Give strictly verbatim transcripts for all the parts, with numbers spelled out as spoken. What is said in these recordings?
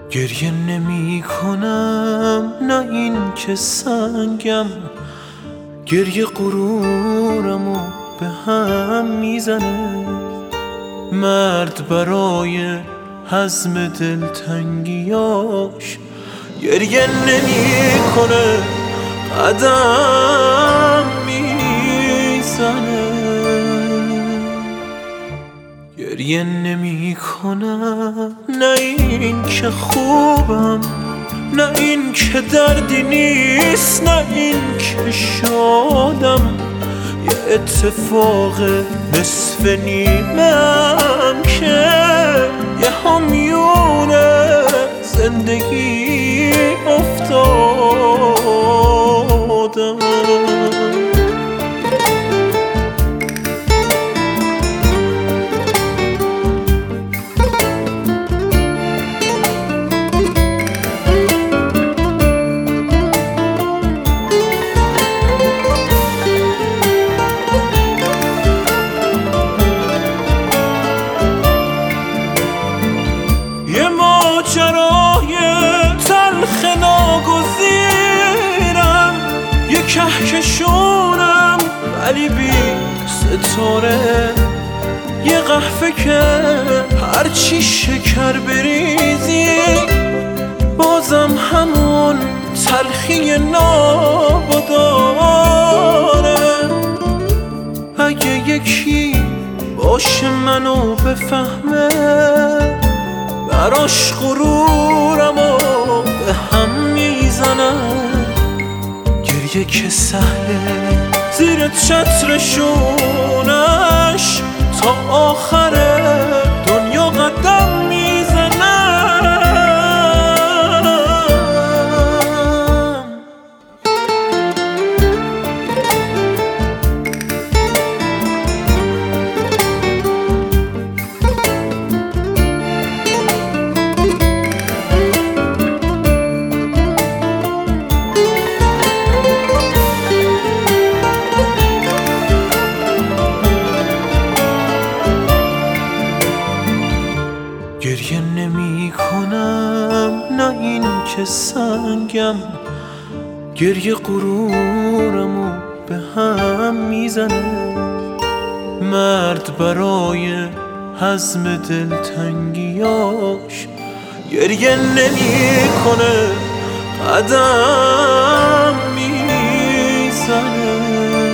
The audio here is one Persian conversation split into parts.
گریه نمی کنم، نه این که سنگم، گریه غرورمو به هم میزنه. مرد برای هضم دلتنگیاش گریه نمی کنه، قدم میزنه. گریه نمی کنم، نه این که خوبم، نه این که دردی نیست، نه این که شادم. یه اتفاق نصف نیمم که یه همیون زندگی افتادم. ماجرای تلخ ناگزیرم، یه کهکشونم ولی بی ستاره. یه قهوه که هرچی شکر بریزی بازم همون تلخی نابو داره. اگه یکی باشه منو بفهمه، براش غرورمو به هم میزنم. گریه که سهله زیر چترشونش تا آخر دنیا قدم میزنم. گریه نمی کنم، نه این که سنگم، گریه غرورمو به هم میزنه. مرد برای هضم دلتنگیاش گریه نمی کنه، قدم میزنه.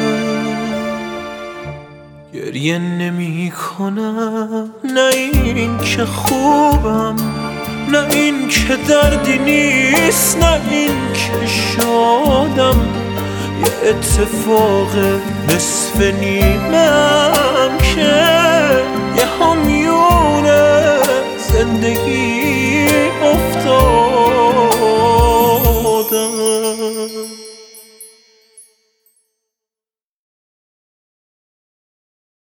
گریه نمی کنم، نه این که خوبم، نه این که دردی نیست، نه این که شادم. یه اتفاق نصف نیمم که